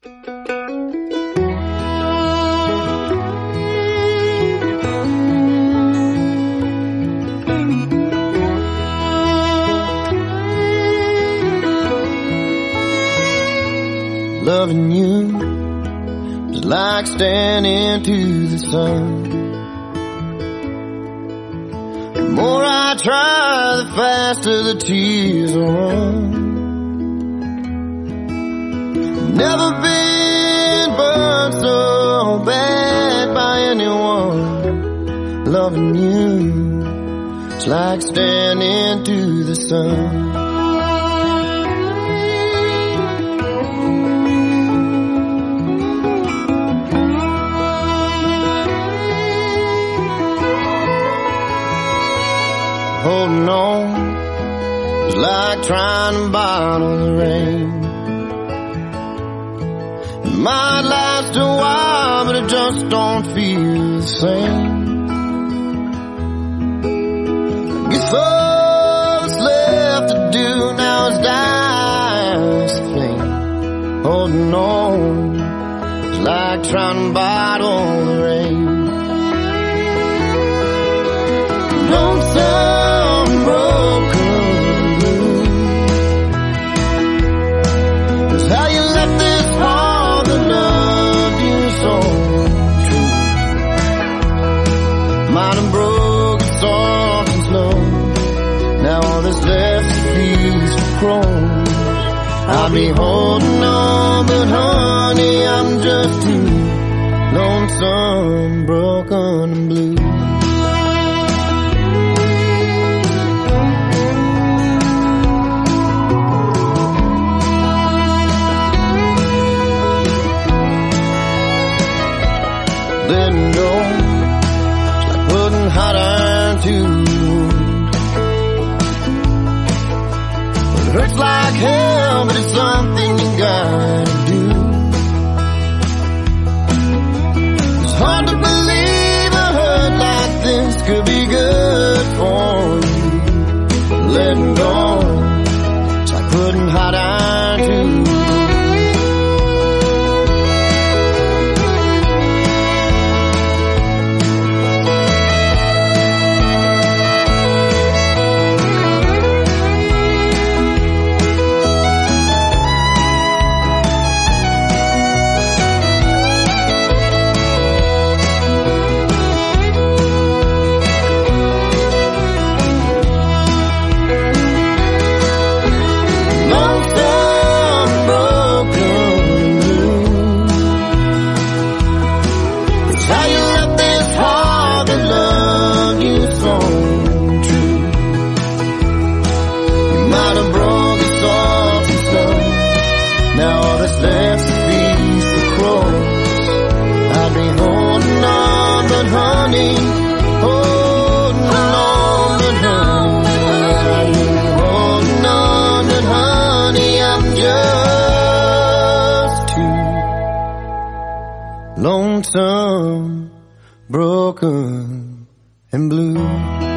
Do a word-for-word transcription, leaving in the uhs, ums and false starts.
Loving you is like standing to the sun. The more I try, the faster the tears will run. Never been burned so bad by anyone. Loving you is like standing to the sun. Holding on is like trying to bottle the rain. It might last a while, but it just don't feel the same. I guess all that's left to do now is die this flame. Holding on is like trying to bottle the rain. Lonesome, broken blue is how you left this heart that loved you so true. Mine and broken, soft and slow. Now all that's left is a piece of chrome. I'll be holding on, but honey, I'm just too lonesome, broken and blue. Letting go, it's like putting hot iron to the wound. It hurts like hell, but it's something you gotta do. It's hard to believe a hurt like this could be good for you. Letting go, it's like putting hot iron to the wound. Lonesome, broken, and blue.